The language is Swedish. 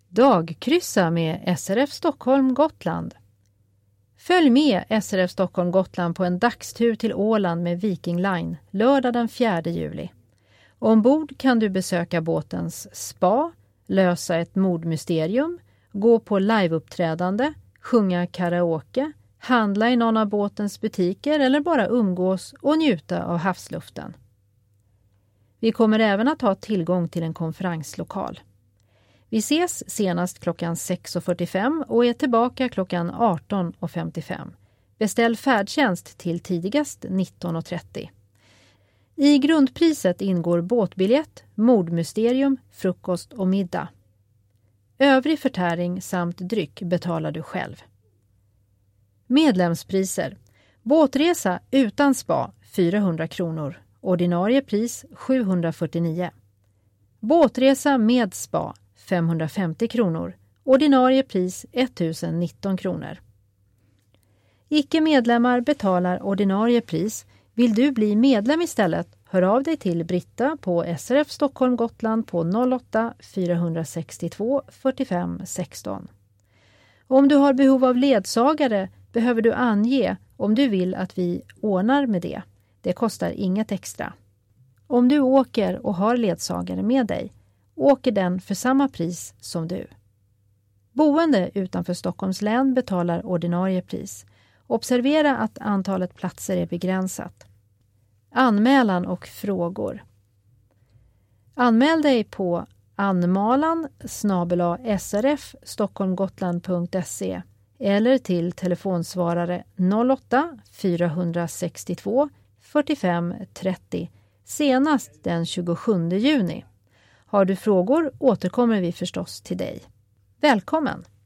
Dagkryssa med SRF Stockholm Gotland. Följ med SRF Stockholm Gotland på en dagstur till Åland med Viking Line lördag den 4 juli. Ombord kan du besöka båtens spa, lösa ett mordmysterium, gå på liveuppträdande, sjunga karaoke, handla i någon av båtens butiker eller bara umgås och njuta av havsluften. Vi kommer även att ha tillgång till en konferenslokal. Vi ses senast klockan 6.45 och är tillbaka klockan 18.55. Beställ färdtjänst till tidigast 19.30. I grundpriset ingår båtbiljett, mordmysterium, frukost och middag. Övrig förtäring samt dryck betalar du själv. Medlemspriser. Båtresa utan spa 400 kronor. Ordinarie pris 749. Båtresa med spa 550 kronor. Ordinarie pris 1019 kronor. Icke-medlemmar betalar ordinarie pris. Vill du bli medlem istället? Hör av dig till Britta på SRF Stockholm Gotland på 08 462 45 16. Om du har behov av ledsagare behöver du ange om du vill att vi ordnar med det. Det kostar inget extra. Om du åker och har ledsagare med dig, åker den för samma pris som du. Boende utanför Stockholms län betalar ordinarie pris. Observera att antalet platser är begränsat. Anmälan och frågor. Anmäl dig på anmalan@srfstockholmgotland.se eller till telefonsvarare 08 462 45 30 senast den 27 juni. Har du frågor återkommer vi förstås till dig. Välkommen!